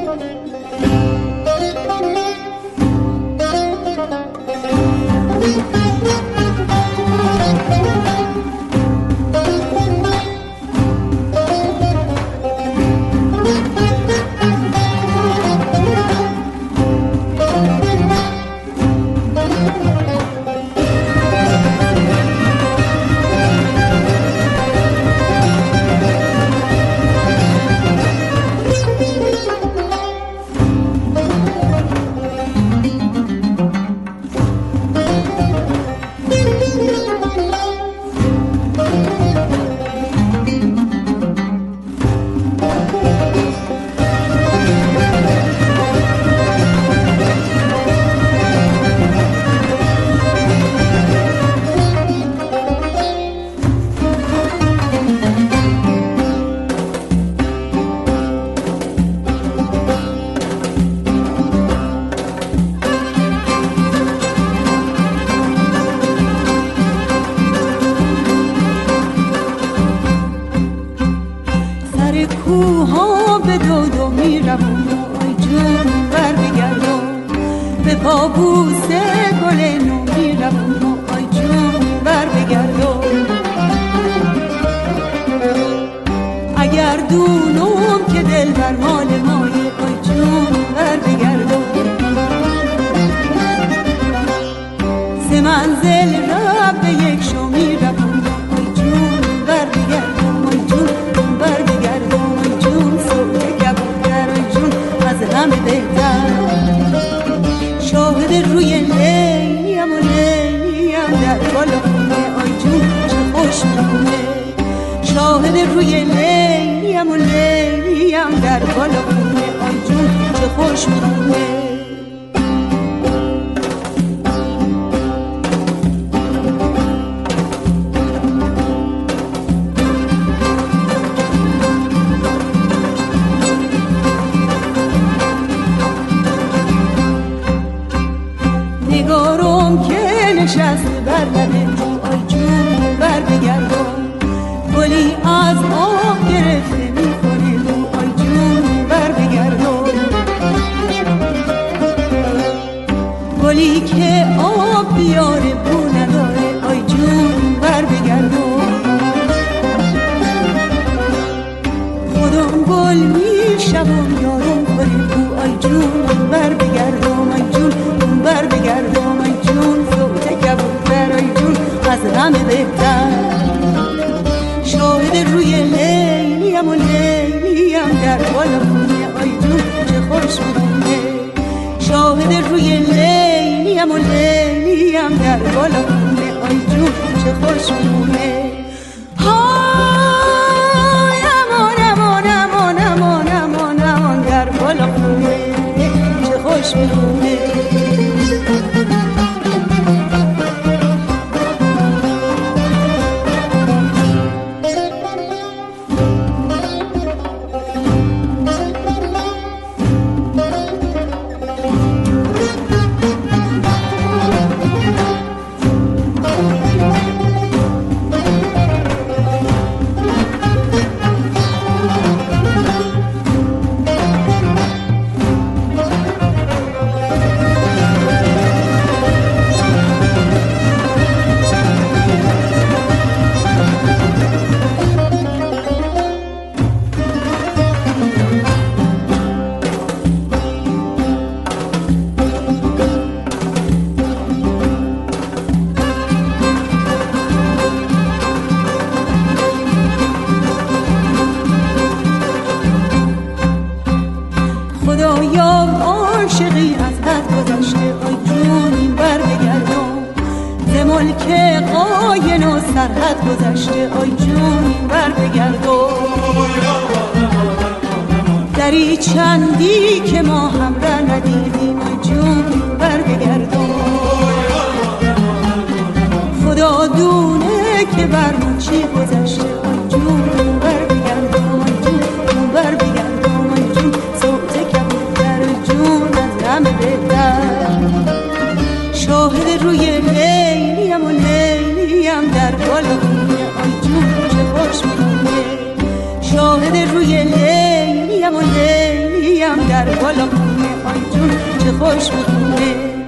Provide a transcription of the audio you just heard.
کوها به دو میروم ای جون بر بگردم به پابوس گل نو میروم ای جون بر بگردم اگر دونم که دل بر مال مای ای جون بر بگردم سه منزل را به یک شو میروم ای جون بر بگردم ای جون بر بگردم ای جون صبح کبوتر ای جون از همه بهتر شاهد روی لیلیم و لیلیم در بالا خونه ای جون چه خوش میمونه شاهد روی لیلیم و لیلیم در بالا خونه ای جون چه خوش میمونه نگارم که نشسته بر لبه ای جون بر بگردم گلی از آب گرفته میکنه ای جون بر بگردم گلی که آب بیاره بو نداره ای جون بر بگردم خودم گل میشم یارم کنه بو ای جون بر بگردم ای جون بر بگردم ای جون صوت کبوتر ای جون از همه بهتر شاهد روی لیلیم و لیلیم در بالا خونه ای جون چه خوش میمونه شاهد روی لیلیم و لیلیم در بالا خونه ای جون چه خوش میمونه های امان امان امان امان امان امان در بالا خونه چه خوش میمونه خدایا عاشقی از حد گذشته ای جون بر بگردم ز ملک قاین و سرحد گذشته ای جون بر بگردم دری چندی که ما هم را ندیدیم ای جون بر بگردم خدا دونه که بر من چی گذشته ای جون بر بگردم ای جون بر بگردم ای جون همه بهتر شاهد روی لیلیم و لیلیم در بالا خونه ای جون چه خوش میمونه شاهد روی لیلیم و لیلیم میرم در گل خونه آی جون چه خوش میخونه